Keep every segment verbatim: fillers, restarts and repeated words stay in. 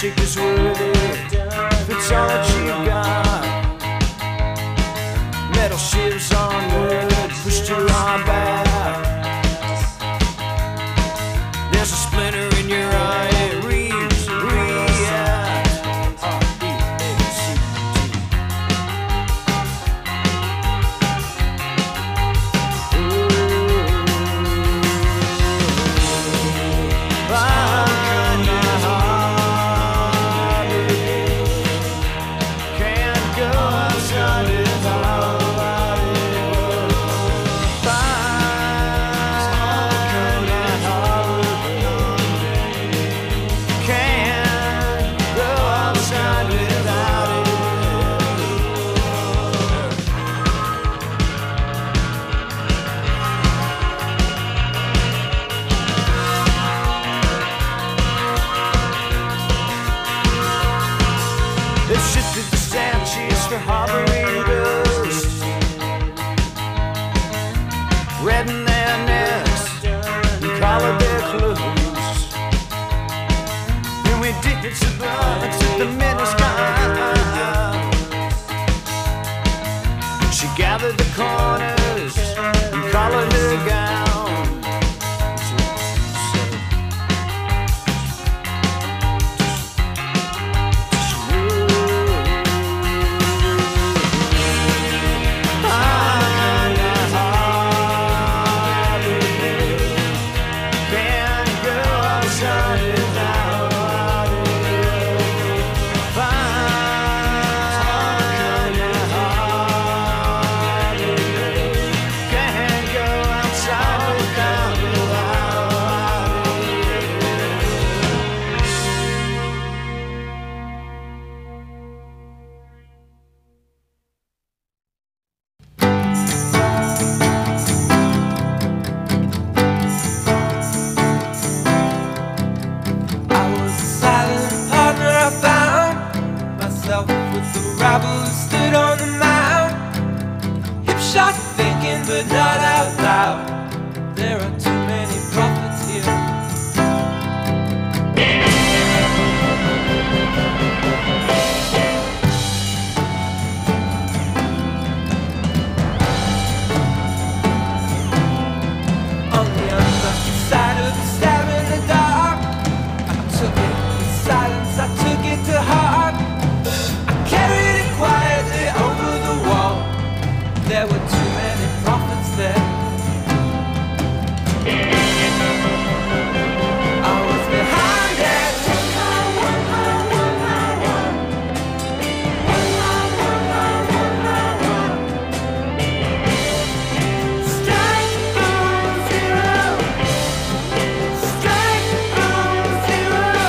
handshake is worthy if it's all that you got. Metal shivs on wood pushed to our back. There's a splinter in your eye, it reads, react. R E A C T. Find my heart, can't go outside without it. Find my heart, can't go outside without it. They've shifted the statues for harboring ghosts, redden their necks and collar their clothes. And we did sublime to the minutes gone. She gathered the corners and collared her gown. But not out loud. There are too many prophets here. On the unlucky side of the stab in the dark, I took it in silence, I took it to heart. I carried it quietly over the wall. There were too many prophets there. I was behind it. Strike on zero. Strike on zero.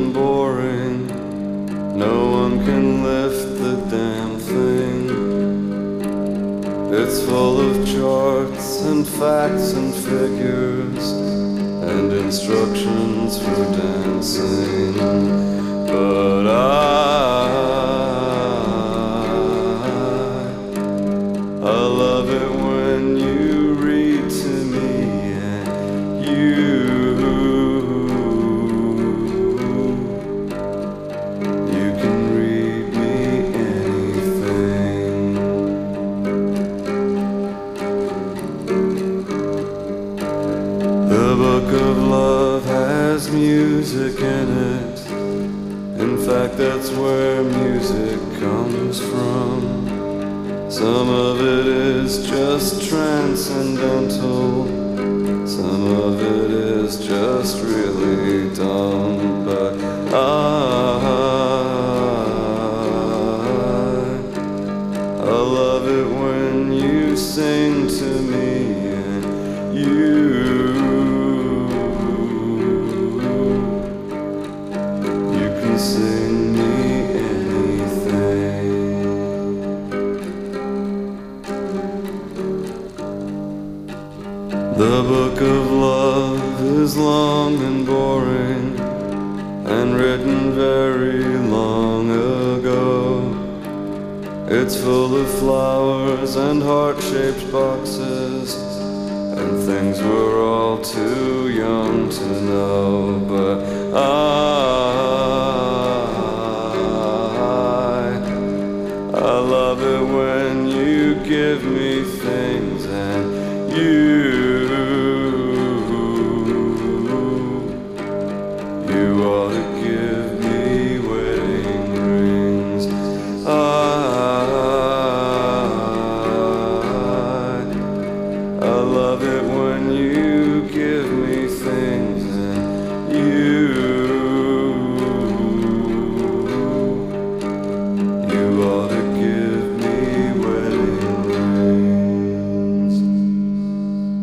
and boring. No one can lift the damn thing. It's full of charts and facts and figures and instructions for dancing. But I, I love it when you read to me and you, you can read me anything. The book of love has music in it. In fact, that's where music comes from. Some of it is just transcendental. Some of it is just really dumb. But I, I love it when you sing to me and you, you can sing me anything. The book of love is long and boring and written very long ago. It's full of flowers and heart-shaped boxes and things we're all too young to know. But I, I love it when you give me things and you, you ought to give me wedding rings. I, I love it when you give me things and you, you ought to give me wedding rings.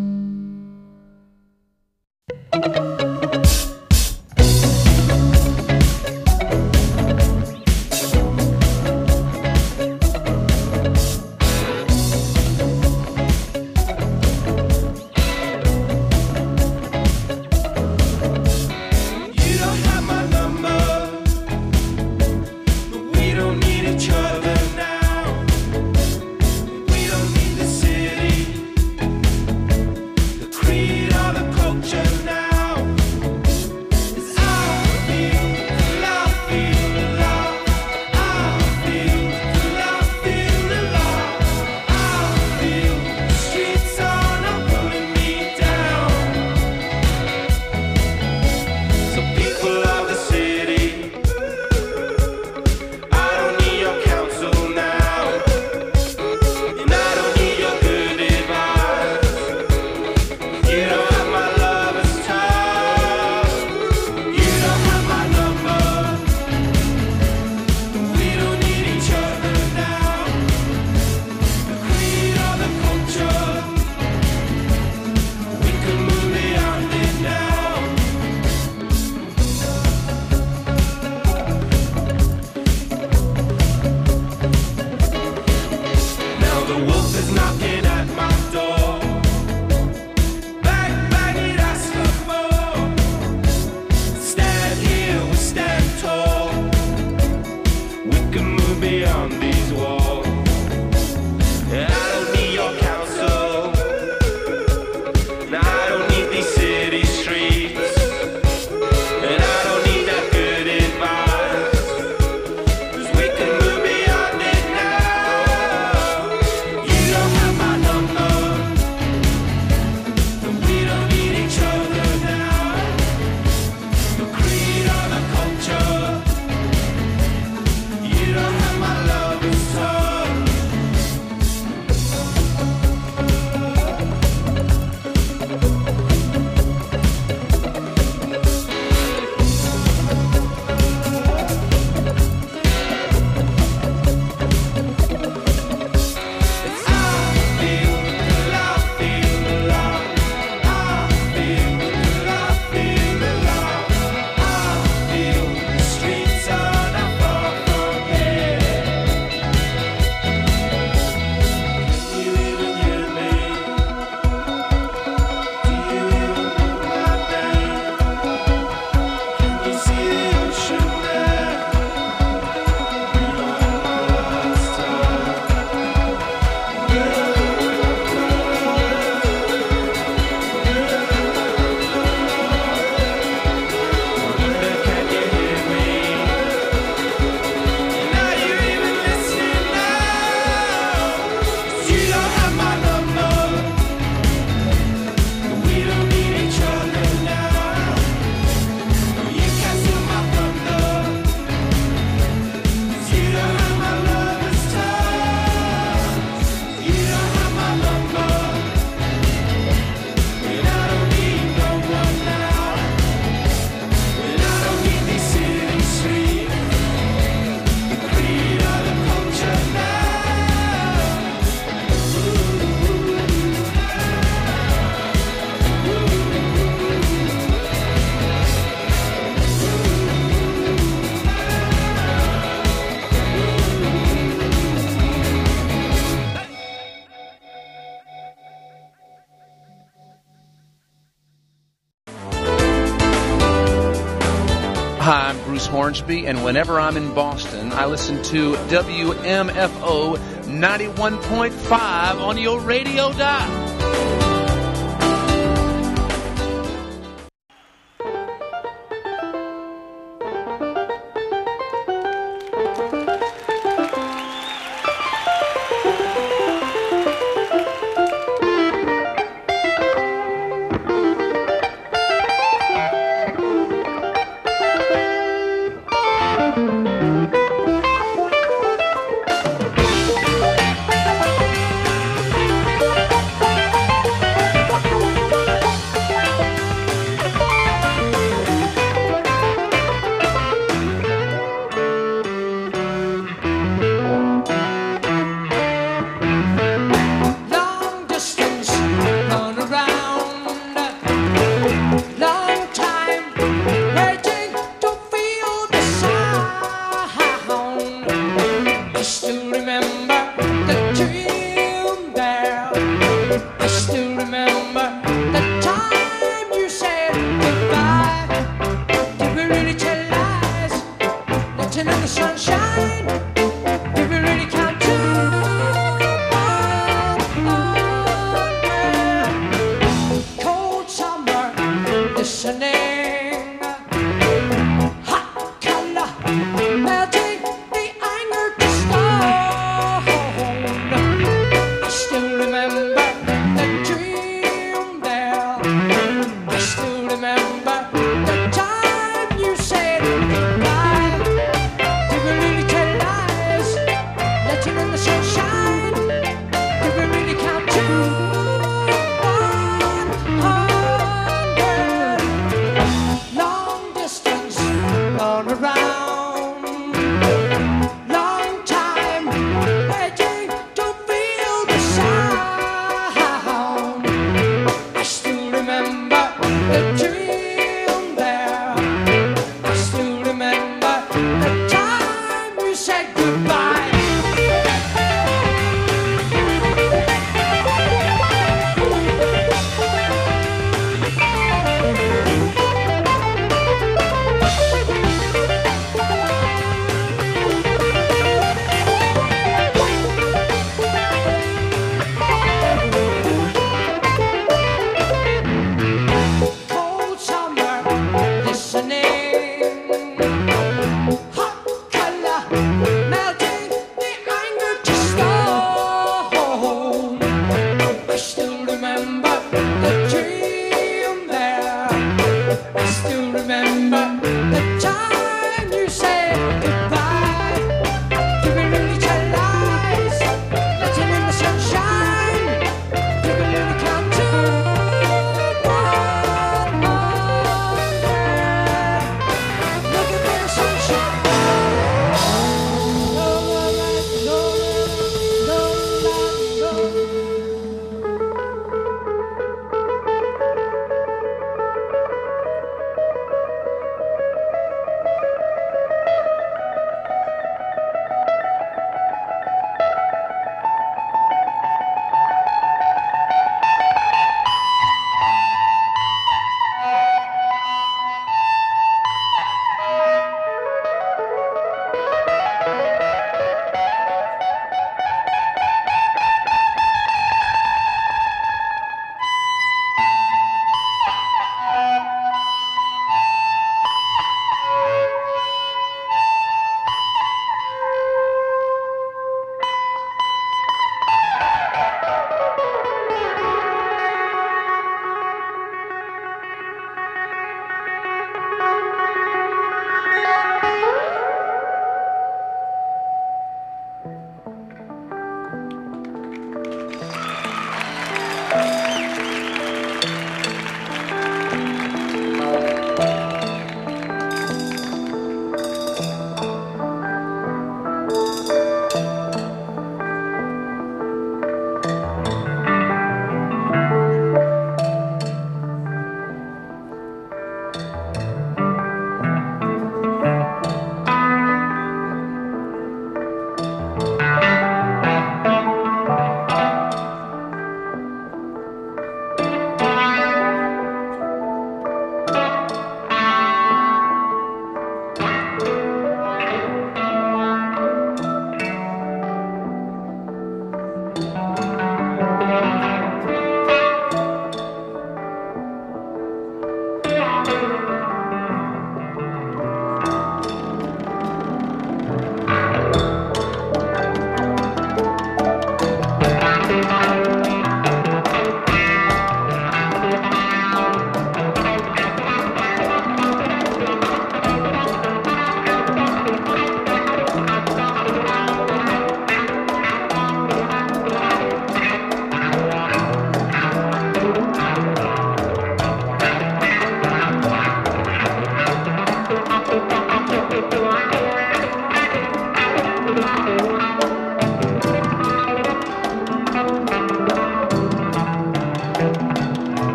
Hi, I'm Bruce Hornsby, and whenever I'm in Boston, I listen to W M F O ninety-one point five on your radio dial.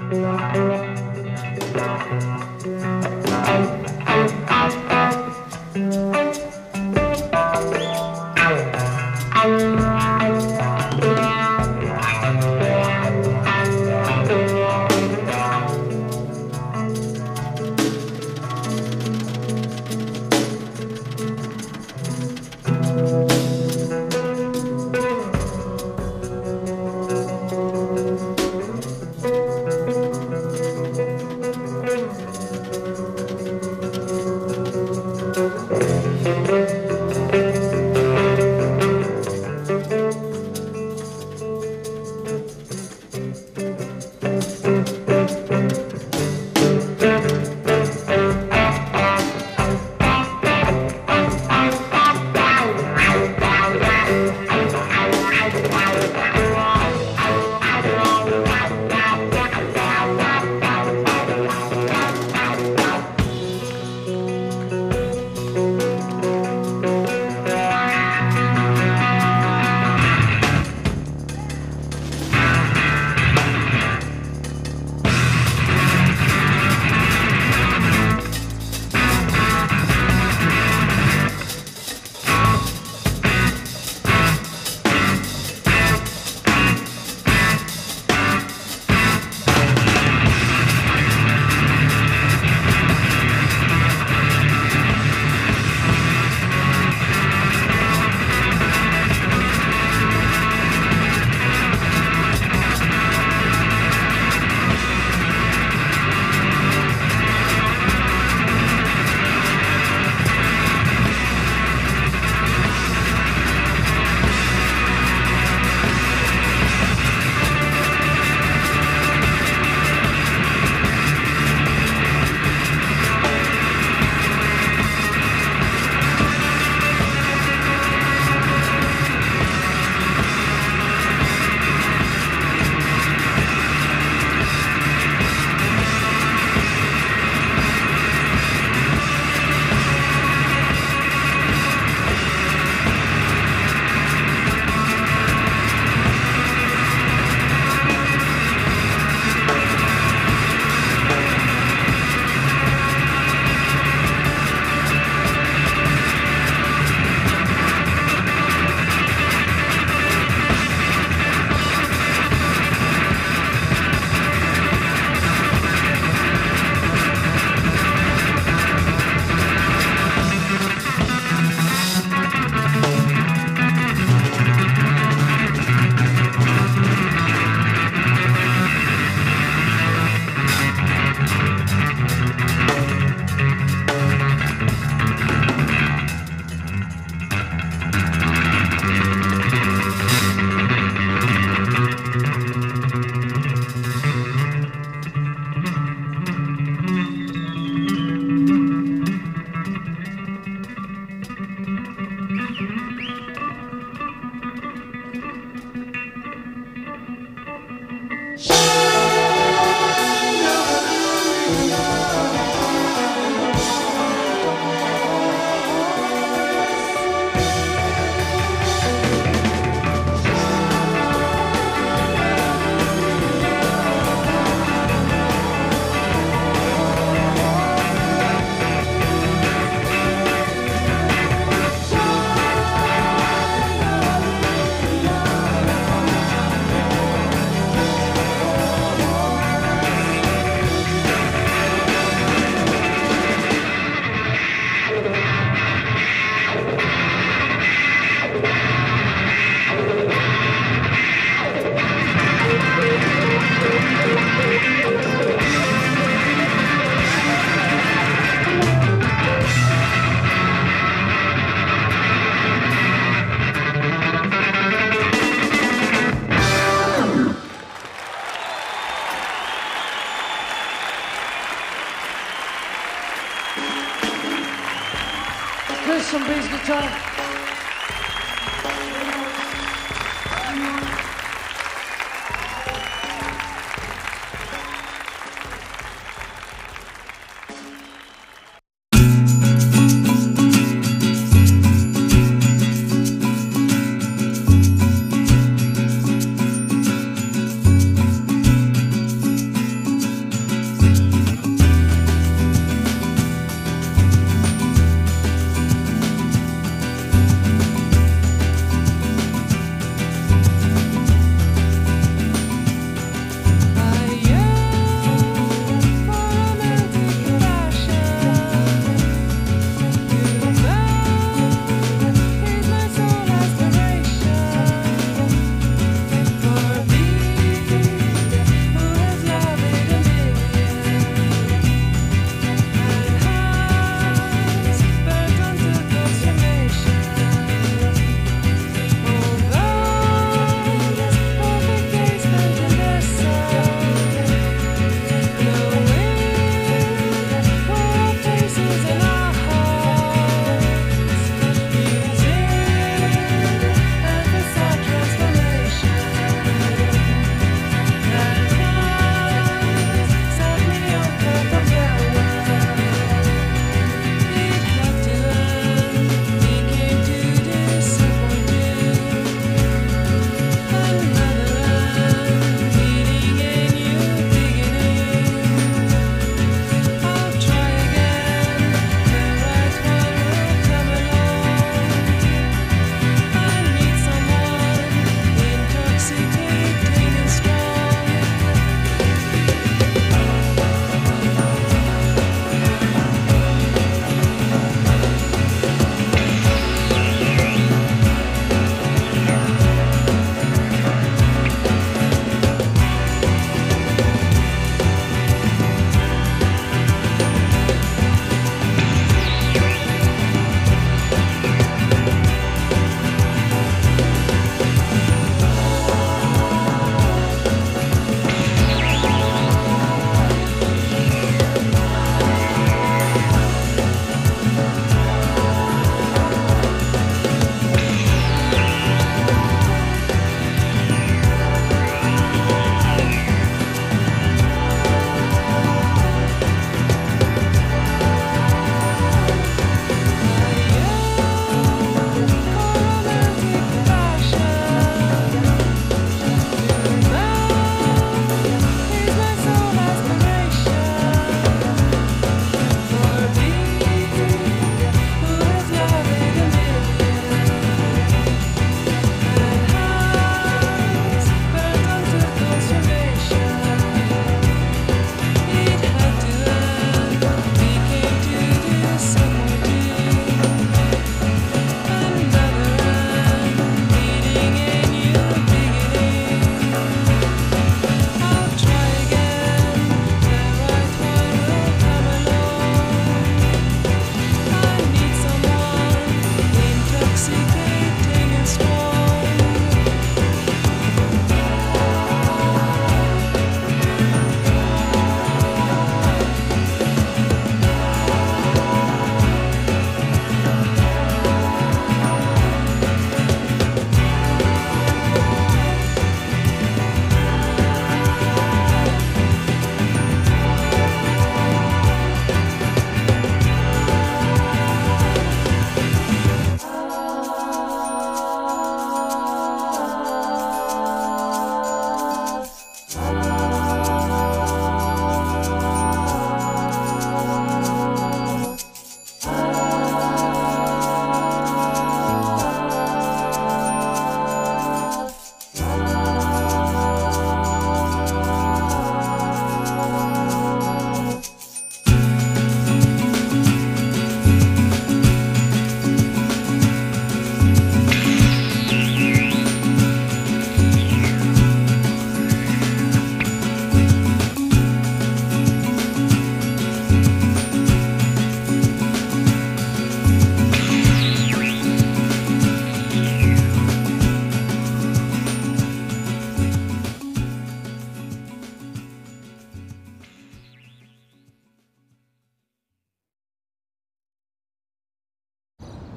Chris on bass guitar.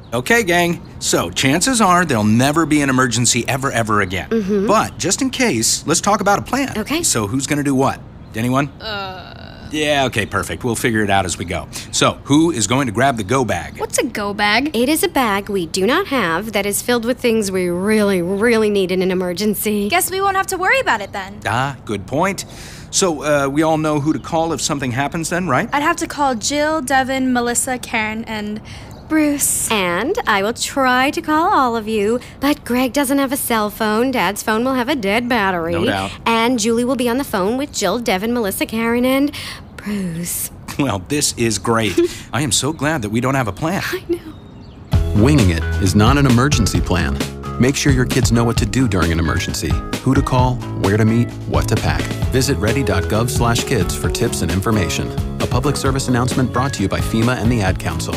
Okay, gang. So, chances are there'll never be an emergency ever, ever again. Mm-hmm. But, just in case, let's talk about a plan. Okay. So, who's gonna do what? Anyone? Uh... Yeah, okay, perfect. We'll figure it out as we go. So, who is going to grab the go bag? What's a go bag? It is a bag we do not have that is filled with things we really, really need in an emergency. Guess we won't have to worry about it then. Ah, good point. So, uh, we all know who to call if something happens then, right? I'd have to call Jill, Devin, Melissa, Karen, and Bruce. And I will try to call all of you, but Greg doesn't have a cell phone, Dad's phone will have a dead battery. No doubt. And Julie will be on the phone with Jill, Devin, Melissa, Karen, and Bruce. Well, this is great. I am so glad that we don't have a plan. I know. Winging it is not an emergency plan. Make sure your kids know what to do during an emergency, who to call, where to meet, what to pack. Visit ready dot gov slash kids for tips and information. A public service announcement brought to you by FEMA and the Ad Council.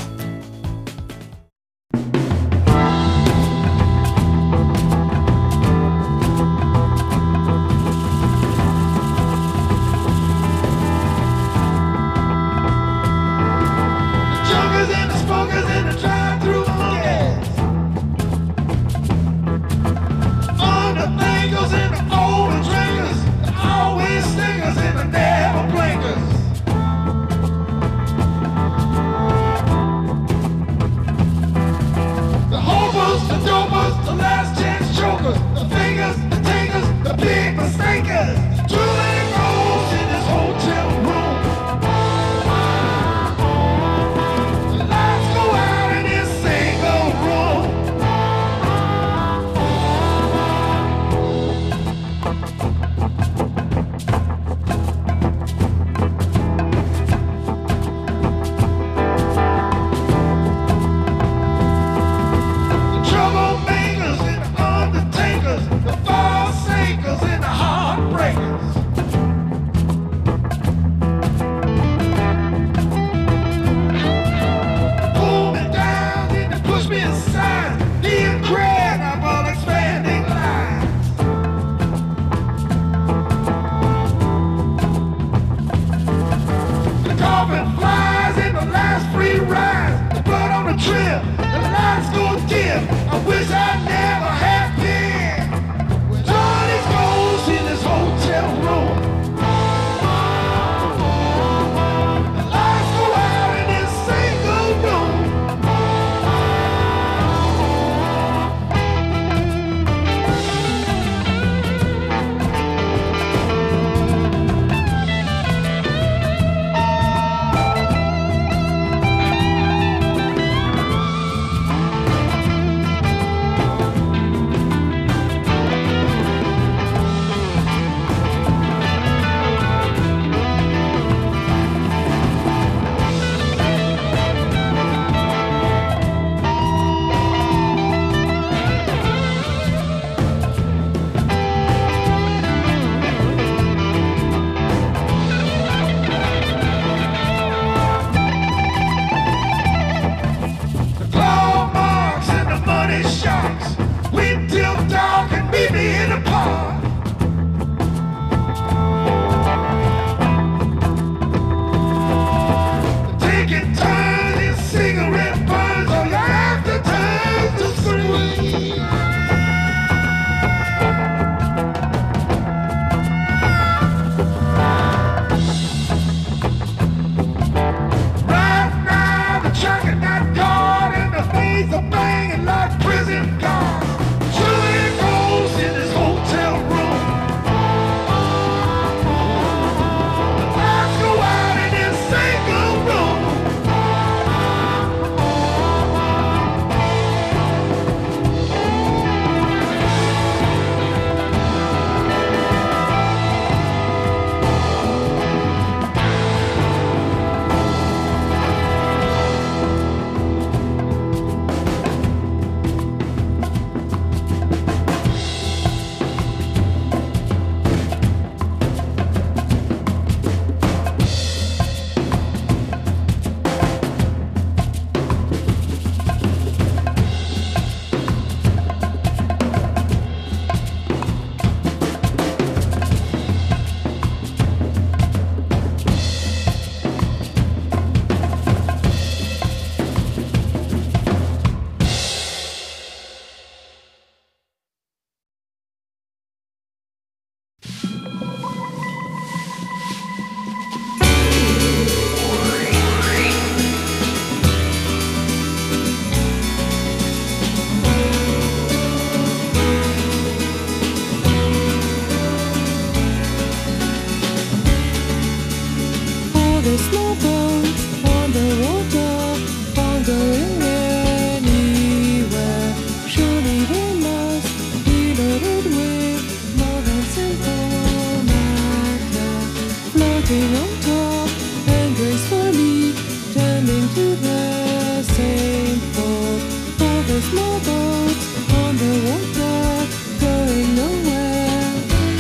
small boats on the water, aren't going anywhere. Surely they must be loaded with more than simple matter, floating on top and gracefully turning to the same port. All the small boats on the water, going nowhere.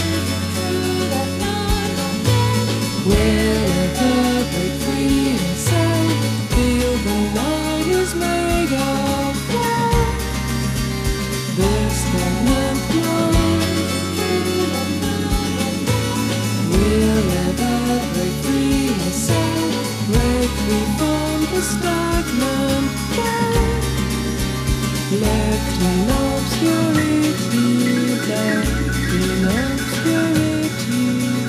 Wherever break free and sail, feel the light is made of love. The stagnant flows. Wherever break free and sail, break free from the stagnant flow. Left in obscurity, left in obscurity.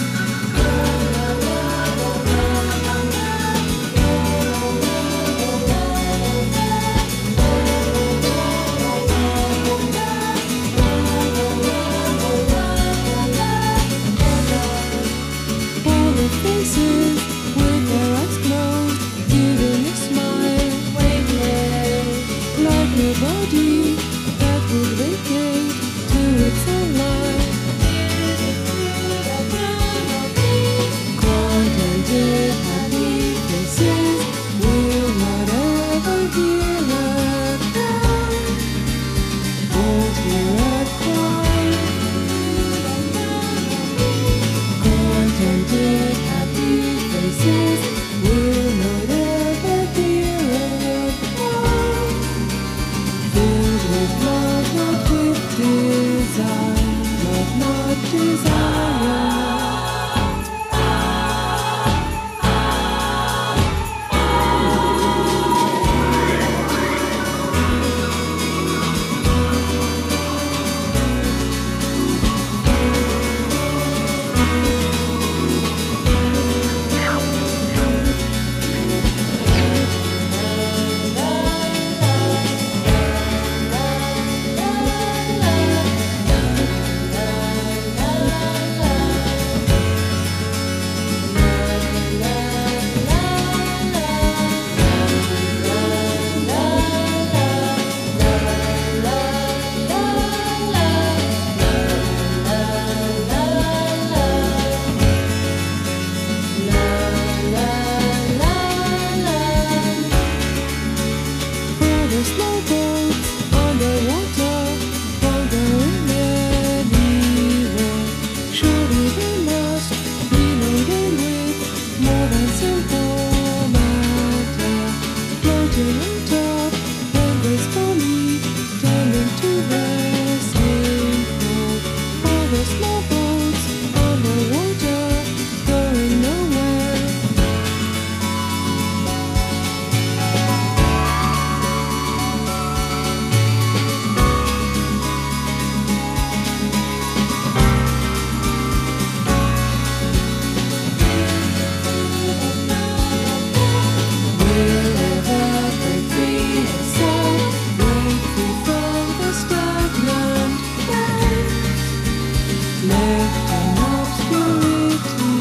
All the faces with their eyes closed, giving a smile, like nobody that would vacate to its own life. Contented, happy faces will not ever hear a cry, won't hear a cry. Contented, happy faces will not ever hear a cry, filled with love, not with desire, love, not desire. For the small boats on the water, aren't going anywhere. Surely they must be loaded with more than simple matter, floating on top and gracefully turning to the same port. All the small boats on the water, going nowhere. Wherever break free and sail, break free from the stagnant waves, left in obscurity.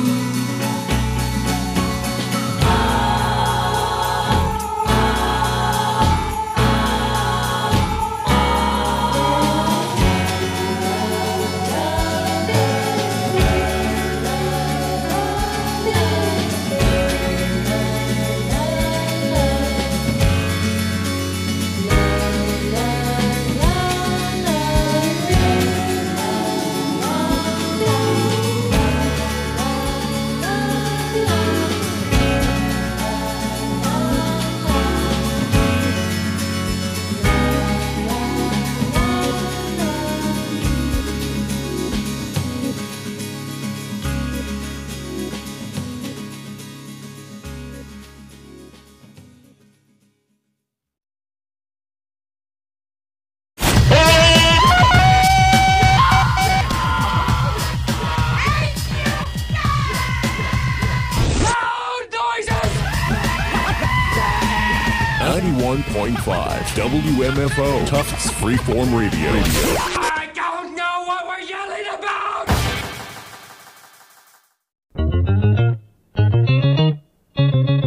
ninety-one point five W M F O, Tufts Freeform Radio. I don't know what we're yelling about!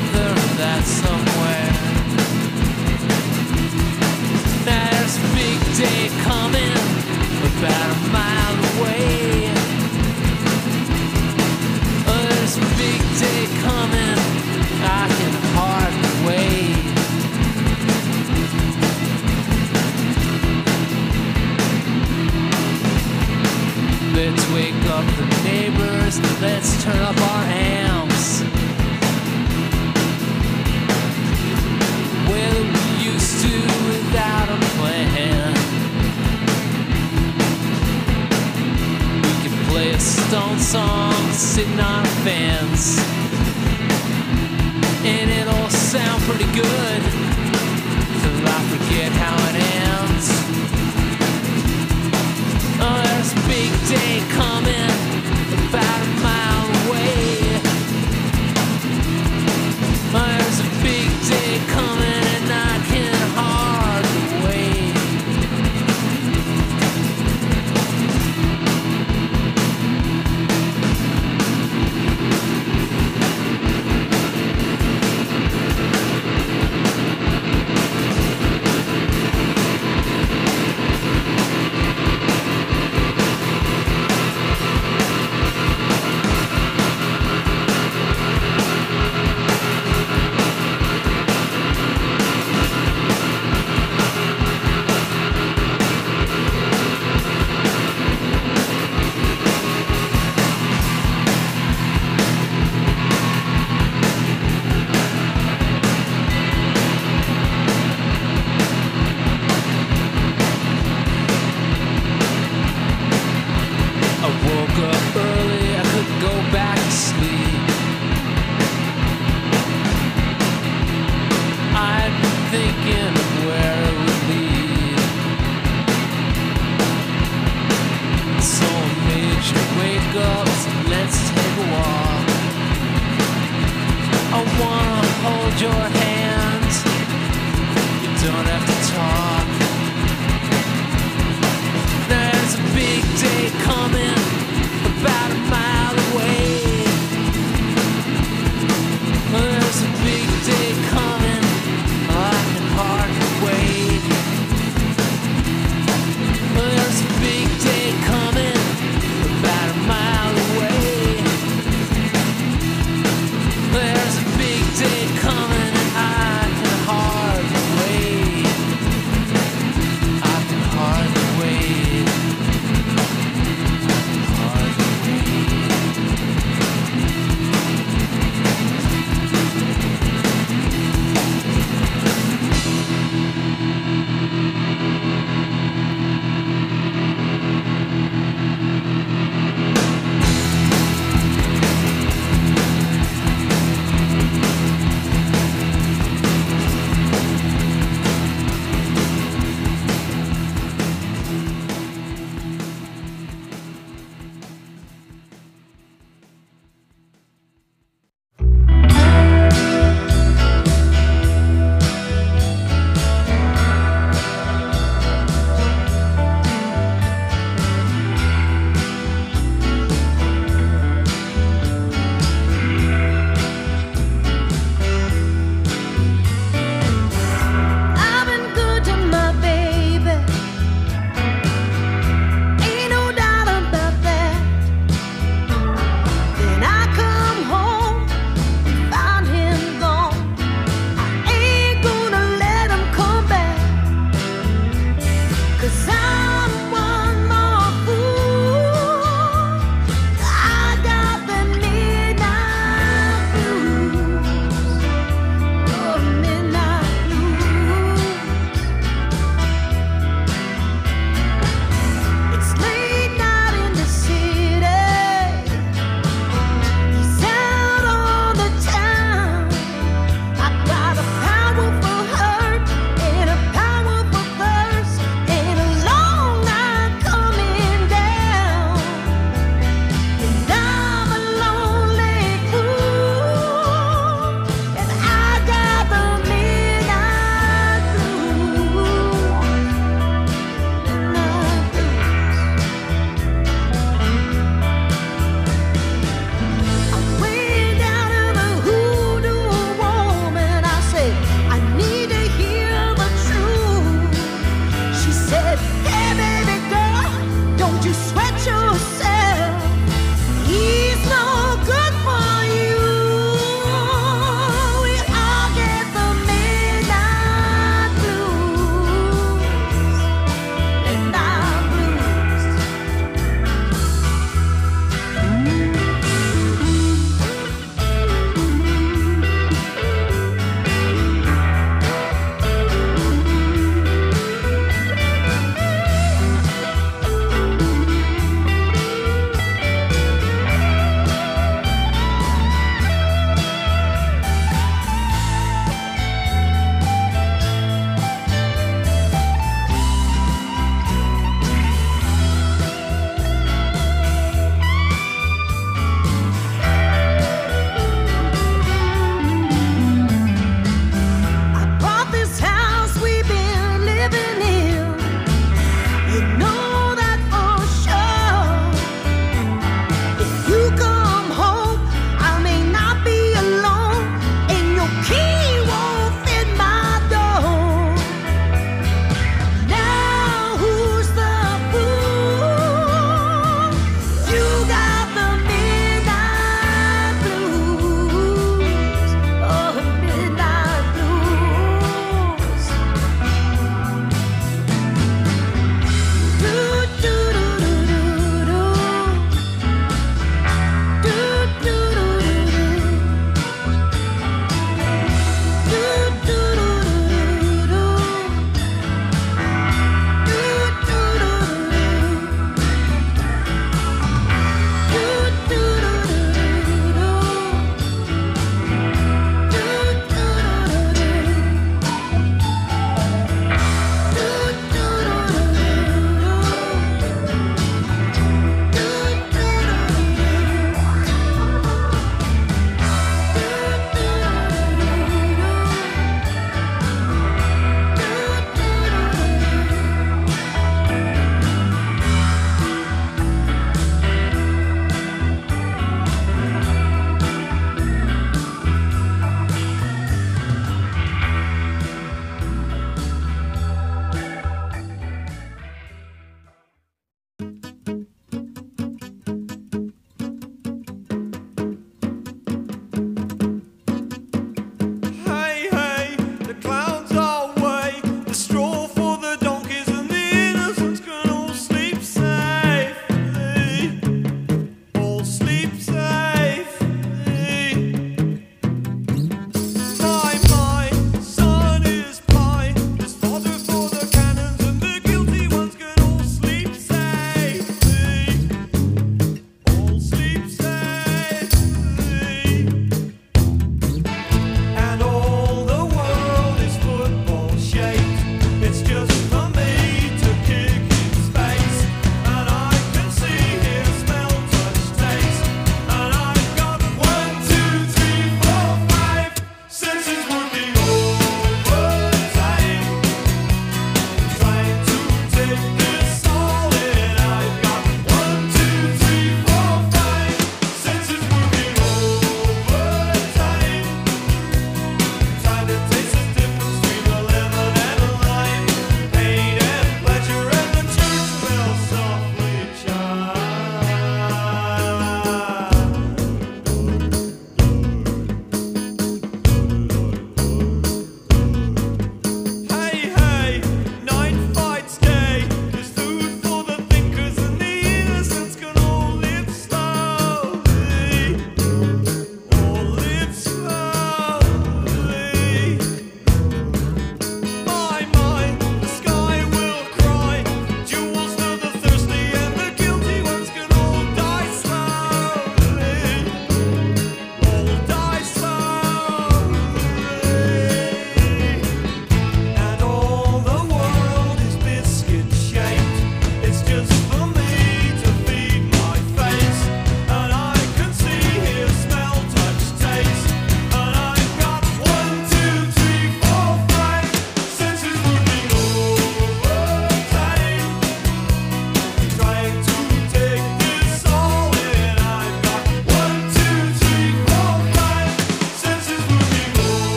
further that somewhere. There's a big day coming about a mile away. Oh, there's a big day coming, I can hardly wait. Let's wake up the neighbors, let's turn up our amps. Well, we used to without a plan. We could play a Stone song sitting on a fence, and it'll sound pretty good till I forget how it ends. Oh, there's a big day coming about a mile away. Oh, there's a big day coming and I can hardly wait. There's a big day coming.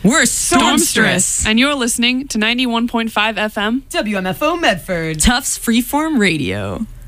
We're Stormstress. And you're listening to ninety-one point five F M W M F O Medford. Tufts Freeform Radio.